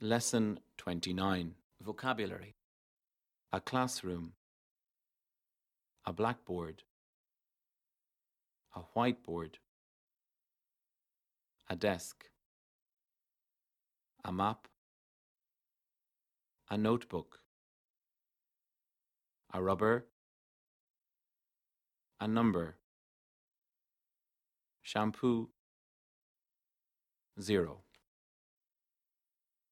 Lesson 29. Vocabulary. A classroom. A blackboard. A whiteboard. A desk. A map. A notebook. A rubber. A number. Shampoo. 0.